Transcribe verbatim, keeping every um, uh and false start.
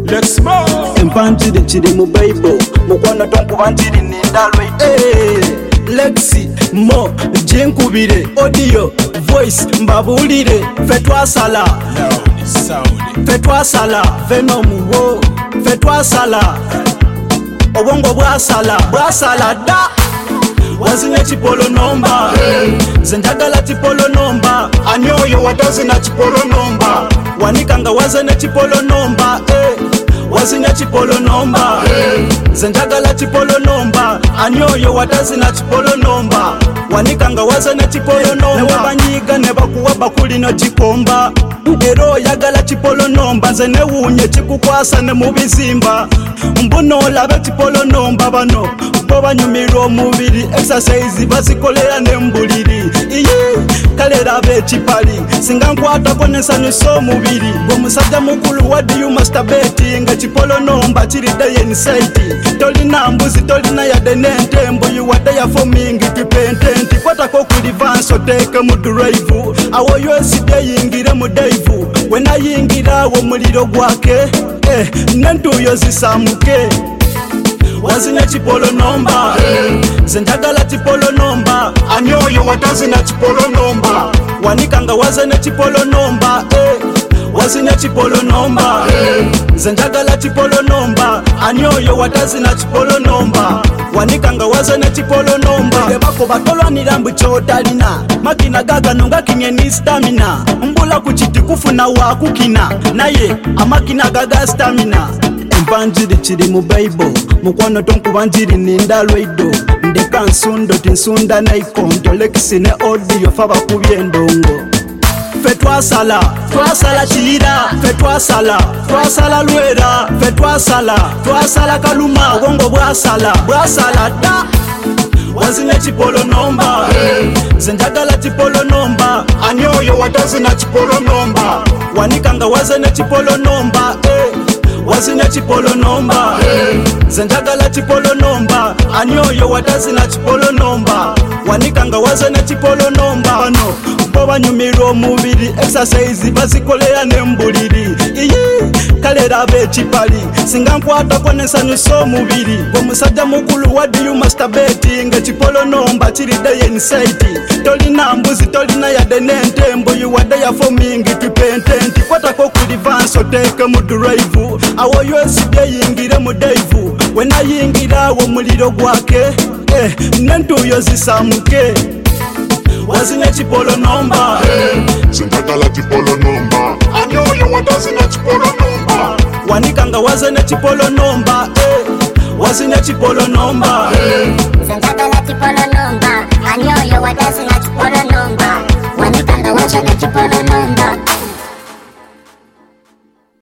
Let's move. Empanjiri chiri mu Bible mukwano tonkuba njiri nindalwe eh Lexi mo jinkubire audio voice mbabulire fe twasala fe twasala Venom wo fe twasala obongo bwasala bwasala da wazine chipolo nomba zenjagala chipolo nomba anyoyo watazina chipolo nomba wanikanga wazine chipolo nomba eh wazine chipolo nomba zenjagala chipolo nomba anyoyo watazina chipolo nomba wanikanga wazine chipolo nomba banyiga ne bakuwa bakulino chikomba ero yagala chipolo nomba nzene wunye chikukwasa ne mubizimba mbuno labe chipolo nomba bano bo banyumirwa omubiri exercise bazikolera nembuliri iye kalera be chipali singa nkwata konesanyusa omubiri bwomusajja mukulu what you masturbate nga chipolo nomba chirida inside tolina mbuzi tolina yade nentembo you wade ya forming tipententi kwatako kuli vanso teke mu drive awo yoside yingire mu dive wena yingira wo muliro gwake eh nentuyo zisamuke wazine chipolo nomba zenjagala chipolo nomba anyoyo watazina chipolo nomba wanikanga wazine chipolo nomba eh wazine chipolo nomba zenjagala chipolo nomba anyoyo watazina chipolo nomba wanikanga wazine chipolo nomba bako batolwanira mbu kyotalina makina gaga nonga kinye ni stamina mbula kuchiti kufuna wakukina naye amakina gaga stamina empanjiri chiri mu Bible mukwano tonkuba njiri nindalweido ndeka nsundo tinsunda naikonto Lexi ne audio faba kubyendongo fe twasala twasala chira fe twasala twasala lwera fe twasala twasala kaluma bongo bwasala bwasala da wazine chipolo nomba zenjagala chipolo nomba anyoyo watazina chipolo nomba wanikanga wazine chipolo nomba eh wazine chipolo nomba zenjagala chipolo nomba anyoyo watazina chipolo nomba wanikanga wazine chipolo nomba no bo banyumirwa omubiri exercise bazikolera nembuliri iye kalera be chipali singa nkwata konesanyusa omubiri bwomusajja mukulu what you masturbate nga chipolo nomba chirida inside tolina mbuzi tolina yade nentembo you wade ya forming tipententi kwatako kuli vanso teke mu drive awo yoside yingire mu dive wena yingira wo muliro gwake eh nentuyo zisamuke wazine chipolo nomba zenjagala chipolo nomba anyoyo watazina chipolo nomba wanikanga wazine chipolo nomba eh wazine chipolo nomba zenjagala chipolo nomba anyoyo watazina